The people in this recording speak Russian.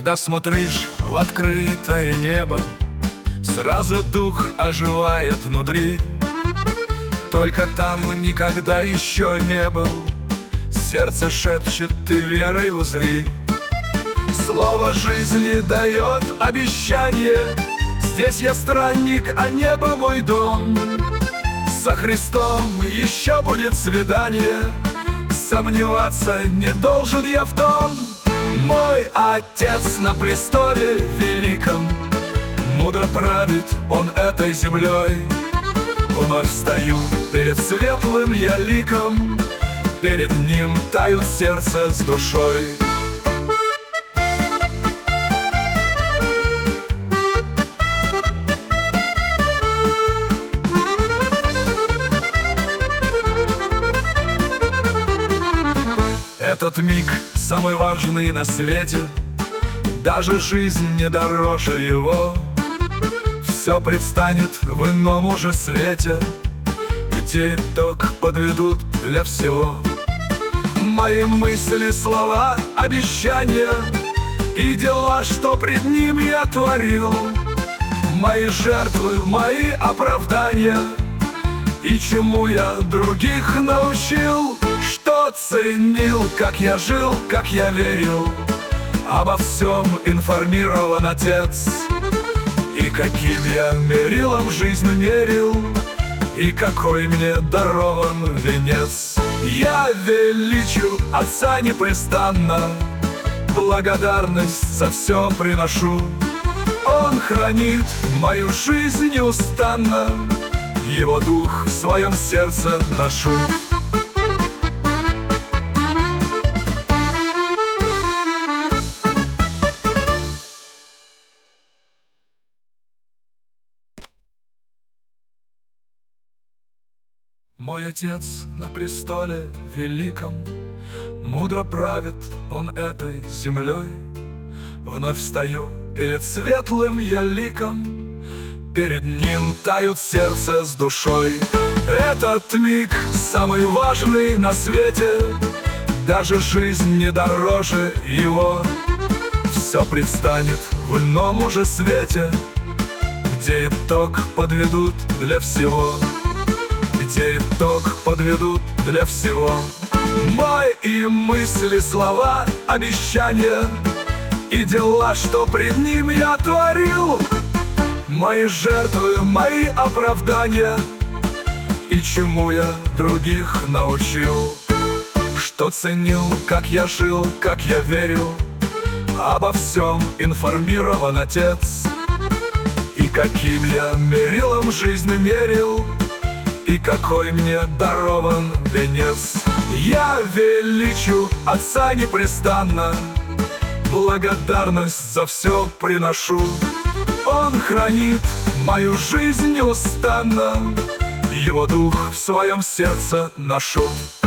Когда смотришь в открытое небо, сразу дух оживает внутри. Только там никогда еще не был. Сердце шепчет: ты верой узри. Слово жизни дает обещание: здесь я странник, а небо мой дом. Со Христом еще будет свидание, сомневаться не должен я в том. Мой Отец на престоле великом, мудро правит Он этой землей. Вновь встаю перед светлым я ликом, перед Ним тают сердце с душой. Этот миг самый важный на свете, даже жизнь не дороже его. Все предстанет в ином уже свете, где итог подведут для всего. Мои мысли, слова, обещания и дела, что пред Ним я творил, мои жертвы, мои оправдания, и чему я других научил. Что ценил, как я жил, как я верил, обо всем информирован Отец. И каким я мерилом жизнь мерил, и какой мне дарован венец. Я величу Отца непрестанно, благодарность за все приношу. Он хранит мою жизнь неустанно, Его дух в своем сердце ношу. Мой Отец на престоле великом, мудро правит Он этой землей. Вновь встаю перед светлым я ликом, перед Ним тают сердце с душой. Этот миг самый важный на свете, даже жизнь не дороже его. Все предстанет в ином уже свете, где итог подведут для всего. Где итог подведут для всего. Мои мысли, слова, обещания и дела, что пред Ним я творил, мои жертвы, мои оправдания, и чему я других научил. Что ценил, как я жил, как я верил, обо всем информирован Отец. И каким я мерилом жизнь мерил, и какой мне дарован венец. Я величу Отца непрестанно, благодарность за все приношу. Он хранит мою жизнь неустанно, Его дух в своем сердце ношу.